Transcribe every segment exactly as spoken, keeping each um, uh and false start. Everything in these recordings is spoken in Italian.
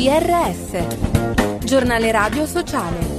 G R S, giornale radio sociale.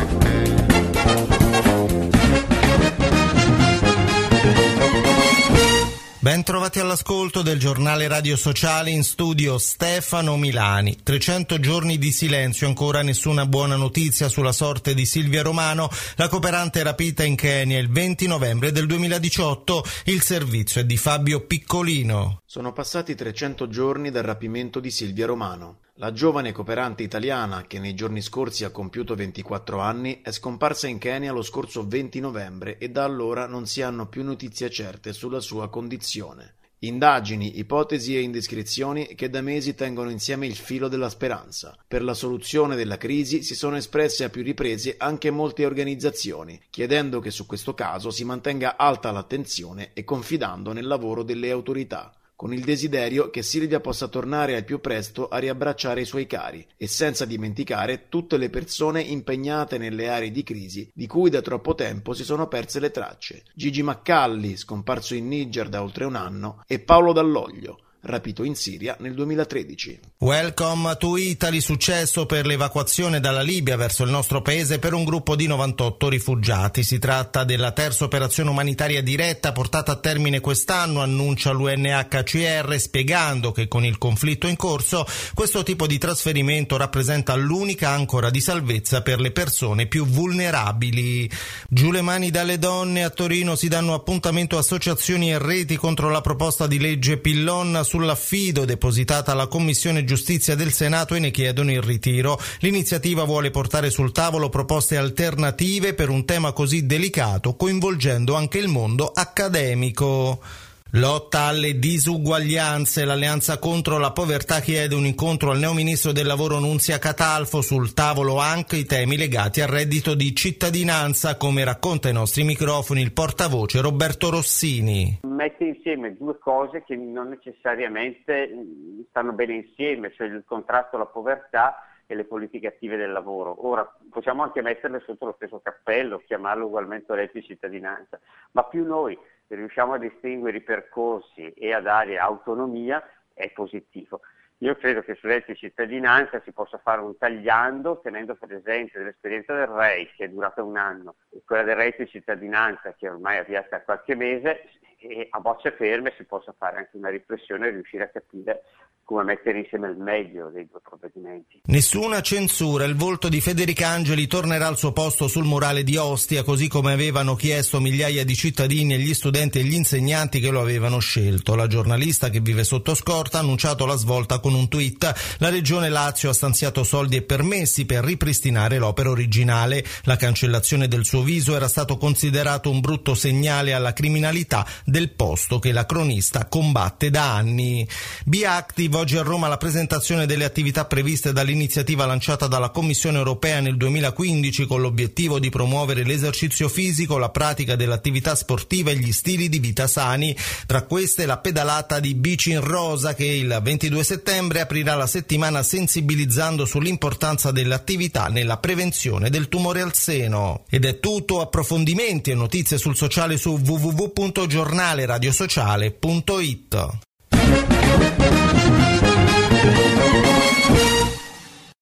Ben trovati all'ascolto del giornale radio sociale, in studio Stefano Milani. trecento giorni di silenzio, ancora nessuna buona notizia sulla sorte di Silvia Romano, la cooperante rapita in Kenya il venti novembre del duemiladiciotto. Il servizio è di Fabio Piccolino. Sono passati trecento giorni dal rapimento di Silvia Romano. La giovane cooperante italiana, che nei giorni scorsi ha compiuto ventiquattro anni, è scomparsa in Kenya lo scorso venti novembre e da allora non si hanno più notizie certe sulla sua condizione. Indagini, ipotesi e indiscrezioni che da mesi tengono insieme il filo della speranza. Per la soluzione della crisi si sono espresse a più riprese anche molte organizzazioni, chiedendo che su questo caso si mantenga alta l'attenzione e confidando nel lavoro delle autorità, con il desiderio che Silvia possa tornare al più presto a riabbracciare i suoi cari, e senza dimenticare tutte le persone impegnate nelle aree di crisi di cui da troppo tempo si sono perse le tracce. Gigi Maccalli, scomparso in Niger da oltre un anno, e Paolo Dall'Oglio, rapito in Siria nel duemilatredici. Welcome to Italy, successo per l'evacuazione dalla Libia verso il nostro paese per un gruppo di novantotto rifugiati. Si tratta della terza operazione umanitaria diretta portata a termine quest'anno, annuncia l'U N H C R, spiegando che con il conflitto in corso questo tipo di trasferimento rappresenta l'unica ancora di salvezza per le persone più vulnerabili. Giù le mani dalle donne, a Torino si danno appuntamento associazioni e reti contro la proposta di legge Pillon sull'affido depositata alla Commissione Giustizia del Senato e ne chiedono il ritiro. L'iniziativa vuole portare sul tavolo proposte alternative per un tema così delicato, coinvolgendo anche il mondo accademico. Lotta alle disuguaglianze. L'Alleanza contro la povertà chiede un incontro al neoministro del lavoro Nunzia Catalfo, sul tavolo anche i temi legati al reddito di cittadinanza, come racconta ai nostri microfoni il portavoce Roberto Rossini. Mette insieme due cose che non necessariamente stanno bene insieme, cioè il contrasto alla povertà e le politiche attive del lavoro. Ora possiamo anche metterle sotto lo stesso cappello, chiamarlo ugualmente reddito di cittadinanza, ma più noi riusciamo a distinguere i percorsi e a dare autonomia, è positivo. Io credo che sul reddito di cittadinanza si possa fare un tagliando, tenendo presente l'esperienza del R E I, che è durata un anno, e quella del reddito di cittadinanza, che ormai è avviata da qualche mese, e a bocce ferme si possa fare anche una riflessione e riuscire a capire come mettere insieme il meglio dei due provvedimenti. Nessuna censura, il volto di Federica Angeli tornerà al suo posto sul murale di Ostia, così come avevano chiesto migliaia di cittadini e gli studenti e gli insegnanti che lo avevano scelto. La giornalista, che vive sotto scorta, ha annunciato la svolta con un tweet. La Regione Lazio ha stanziato soldi e permessi per ripristinare l'opera originale. La cancellazione del suo viso era stato considerato un brutto segnale alla criminalità del posto che la cronista combatte da anni. Be Active. Oggi a Roma la presentazione delle attività previste dall'iniziativa lanciata dalla Commissione europea nel duemilaquindici con l'obiettivo di promuovere l'esercizio fisico, la pratica dell'attività sportiva e gli stili di vita sani. Tra queste la pedalata di Bici in Rosa, che il ventidue settembre aprirà la settimana sensibilizzando sull'importanza dell'attività nella prevenzione del tumore al seno. Ed è tutto, approfondimenti e notizie sul sociale su w w w punto giornale radio sociale punto it. Thank you.